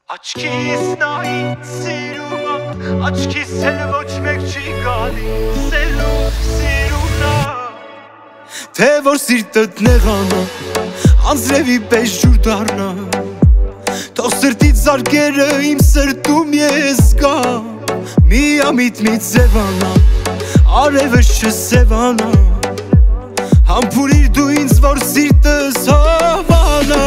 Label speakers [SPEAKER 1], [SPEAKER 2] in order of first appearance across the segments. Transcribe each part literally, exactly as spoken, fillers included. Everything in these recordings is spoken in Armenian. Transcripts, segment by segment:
[SPEAKER 1] Աչքիս նայից սիրումա, աչքիս էլ ոչ մեկ չի գալիս, ելում սիրումնա Թե որ սիրտըտ նեղանա, անձրևի պես ջուր դառնա Թող սրտից զարկերը իմ սրտում ես գամ Միամիտ մի ձևանա, արևը չսևանա Համբուրիր դու ինձ, որ սիրտս հավանա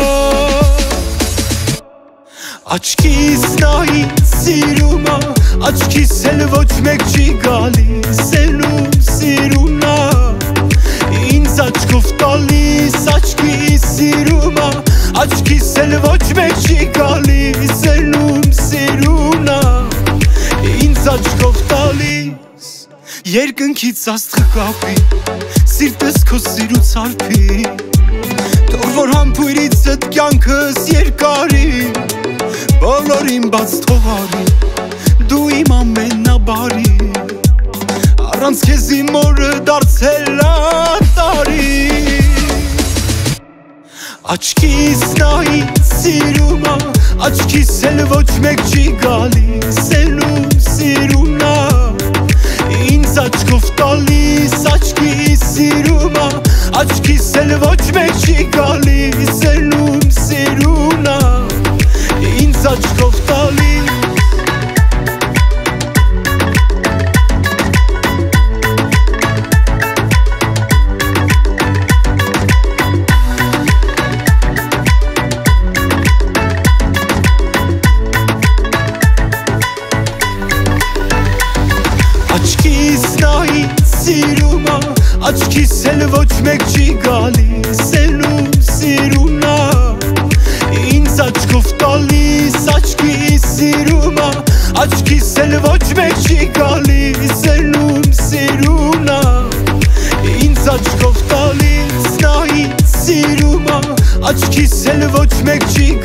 [SPEAKER 1] Աչքիս նայից սիրումա, աչքիս էլ ոչ մեկ չի գալիս, ելում սիրումնա Ինձ աչքով տալիս, աչքիս սիրումա, աչքիս էլ ոչ մեկ չի գալիս, ելում սիրումնա Ինձ աչքով տալիս, երկնքից աստղը կապի, սիրտս քո սիրուց արփի Թող որ համբույրիցդ կյանքս երկարի Բոլորին բաց թողարի, դու իմ ամենաբարի Առանց քեզ իմ օրը դարձել անտարի Աչքիս նայից սիրումա, աչքիս էլ ոչ մեկ չի գալիս, ելում սիրումնա Ինձ աչքով տալիս, աչքիս սիրումա, աչքիս էլ ոչ մեկ չի գալիս, ելում սիրումնա Ինձ աչքով տալիս Աչքիս նայից սիրումա, աչքիս էլ ոչ մեկ չի գալիս, ելում սիրումնա Ինձ աչքով տալիս, աչքիս սիրումա, աչքիս էլ ոչ մեկ չի գալիս, ելում սիրումնա Ինձ աչքով տալիս, նայից սիրումա, աչքիս էլ ոչ մեկ չի